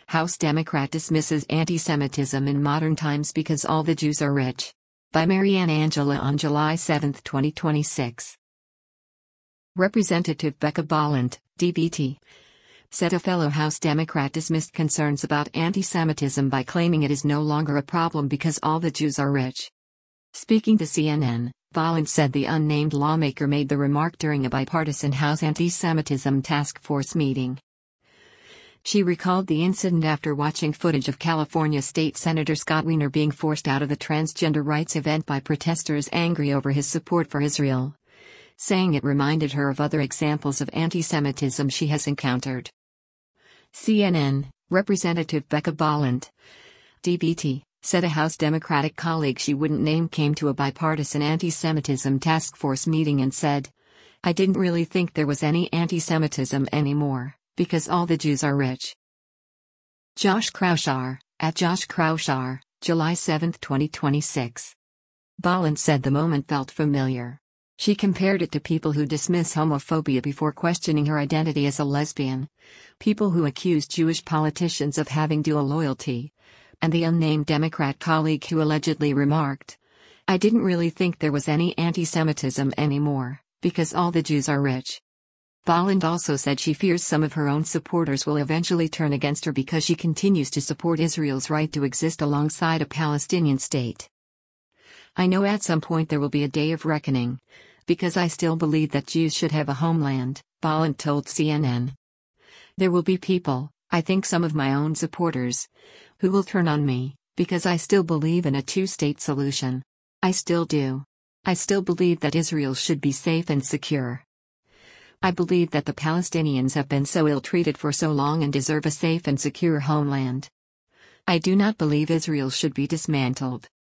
House Democrat dismisses anti-Semitism in modern times because all the Jews are rich. By Marianne Angela on July 7, 2026. Representative Becca Balint, DBT, said a fellow House Democrat dismissed concerns about anti-Semitism by claiming it is no longer a problem because all the Jews are rich. Speaking to CNN, Balint said the unnamed lawmaker made the remark during a bipartisan House Anti-Semitism Task Force meeting. She recalled the incident after watching footage of California State Senator Scott Wiener being forced out of the transgender rights event by protesters angry over his support for Israel, saying it reminded her of other examples of anti-Semitism she has encountered. CNN, Representative Becca Balint, DBT, said a House Democratic colleague she wouldn't name came to a bipartisan anti-Semitism task force meeting and said, "I didn't really think there was any anti-Semitism anymore, because all the Jews are rich." Josh Kraushaar, at Josh Kraushaar, July 7, 2026. Balint said the moment felt familiar. She compared it to people who dismiss homophobia before questioning her identity as a lesbian, people who accuse Jewish politicians of having dual loyalty, and the unnamed Democrat colleague who allegedly remarked, "I didn't really think there was any anti-Semitism anymore, because all the Jews are rich." Balint also said she fears some of her own supporters will eventually turn against her because she continues to support Israel's right to exist alongside a Palestinian state. "I know at some point there will be a day of reckoning, because I still believe that Jews should have a homeland," Balint told CNN. "There will be people, I think some of my own supporters, who will turn on me, because I still believe in a two-state solution. I still do. I still believe that Israel should be safe and secure. I believe that the Palestinians have been so ill-treated for so long and deserve a safe and secure homeland. I do not believe Israel should be dismantled."